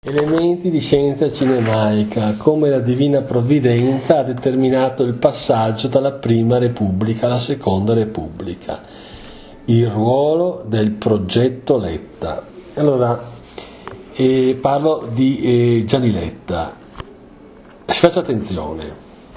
Elementi di scienza cinemaica, come la Divina Provvidenza ha determinato il passaggio dalla Prima Repubblica alla Seconda Repubblica, il ruolo del progetto Letta. Allora, parlo di Gianni Letta. Si faccia attenzione,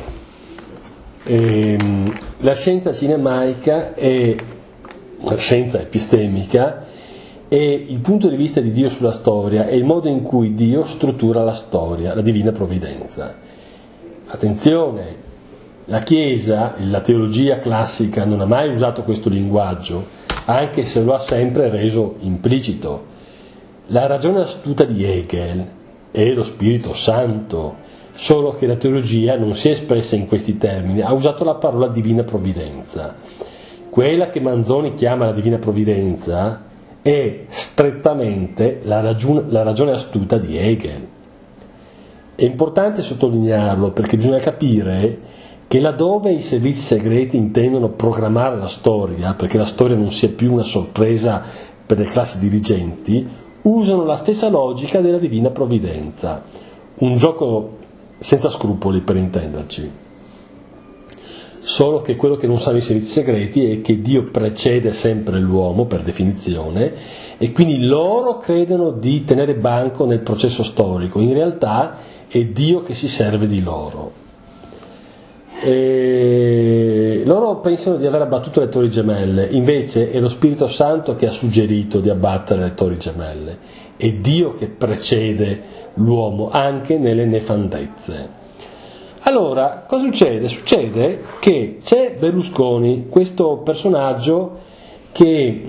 la scienza cinemaica è una scienza epistemica, e il punto di vista di Dio sulla storia è il modo in cui Dio struttura la storia, la divina provvidenza. Attenzione, la Chiesa, la teologia classica non ha mai usato questo linguaggio, anche se lo ha sempre reso implicito. La ragione astuta di Hegel è lo Spirito Santo, solo che la teologia non si è espressa in questi termini, ha usato la parola divina provvidenza. Quella che Manzoni chiama la divina provvidenza è strettamente la ragione astuta di Hegel. È importante sottolinearlo perché bisogna capire che laddove i servizi segreti intendono programmare la storia, perché la storia non sia più una sorpresa per le classi dirigenti, usano la stessa logica della divina provvidenza, un gioco senza scrupoli per intenderci. Solo che quello che non sanno i servizi segreti è che Dio precede sempre l'uomo per definizione e quindi loro credono di tenere banco nel processo storico, in realtà è Dio che si serve di loro. Loro pensano di aver abbattuto le torri gemelle, invece è lo Spirito Santo che ha suggerito di abbattere le torri gemelle, è Dio che precede l'uomo anche nelle nefandezze. Allora, cosa succede? Succede che c'è Berlusconi, questo personaggio che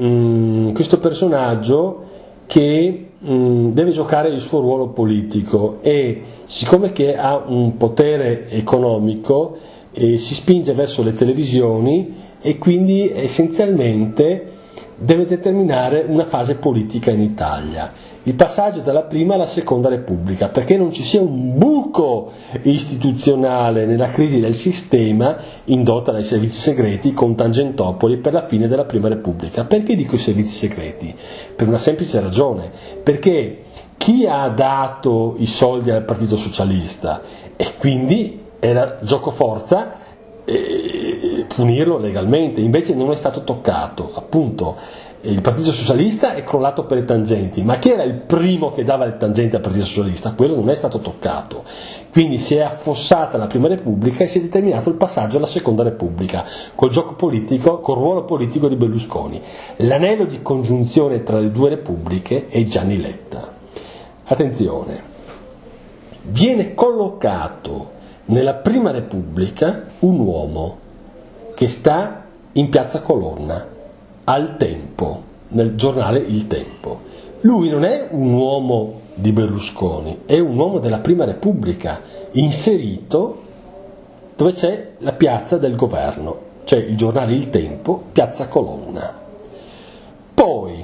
deve giocare il suo ruolo politico e siccome che ha un potere economico si spinge verso le televisioni e quindi essenzialmente deve determinare una fase politica in Italia. Il passaggio dalla prima alla seconda repubblica, perché non ci sia un buco istituzionale nella crisi del sistema indotta dai servizi segreti con Tangentopoli per la fine della prima repubblica. Perché dico i servizi segreti? Per una semplice ragione, perché chi ha dato i soldi al Partito Socialista e quindi era giocoforza punirlo legalmente, invece non è stato toccato, appunto. Il Partito Socialista è crollato per le tangenti, ma chi era il primo che dava le tangenti al Partito Socialista? Quello non è stato toccato. Quindi si è affossata la Prima Repubblica e si è determinato il passaggio alla Seconda Repubblica, col gioco politico, col ruolo politico di Berlusconi. L'anello di congiunzione tra le due repubbliche è Gianni Letta. Attenzione, viene collocato nella Prima Repubblica un uomo che sta in Piazza Colonna, al Tempo, nel giornale Il Tempo. Lui non è un uomo di Berlusconi, è un uomo della Prima Repubblica, inserito dove c'è la piazza del governo, cioè il giornale Il Tempo, Piazza Colonna. Poi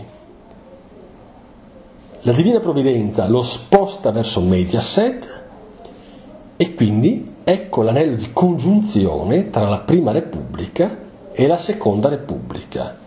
la Divina Provvidenza lo sposta verso Mediaset e quindi ecco l'anello di congiunzione tra la Prima Repubblica e la Seconda Repubblica.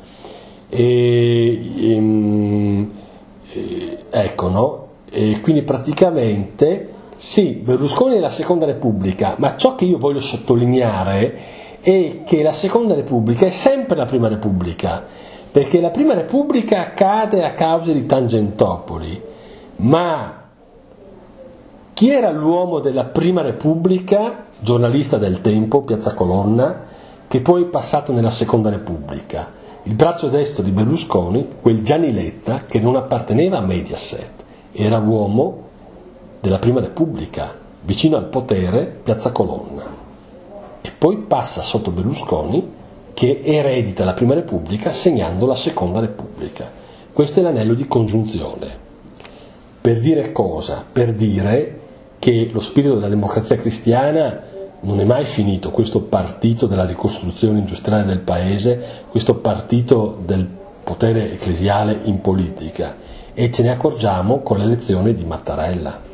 Ecco, no? E quindi praticamente sì, Berlusconi è la Seconda Repubblica, ma ciò che io voglio sottolineare è che la Seconda Repubblica è sempre la Prima Repubblica, perché la Prima Repubblica cade a causa di Tangentopoli, ma chi era l'uomo della Prima Repubblica, giornalista del Tempo, Piazza Colonna, che poi è passato nella Seconda Repubblica? Il braccio destro di Berlusconi, quel Gianni Letta, che non apparteneva a Mediaset, era l'uomo della Prima Repubblica, vicino al potere, Piazza Colonna. E poi passa sotto Berlusconi, che eredita la Prima Repubblica segnando la Seconda Repubblica. Questo è l'anello di congiunzione. Per dire cosa? Per dire che lo spirito della democrazia cristiana non è mai finito, questo partito della ricostruzione industriale del paese, questo partito del potere ecclesiale in politica, e ce ne accorgiamo con l'elezione di Mattarella.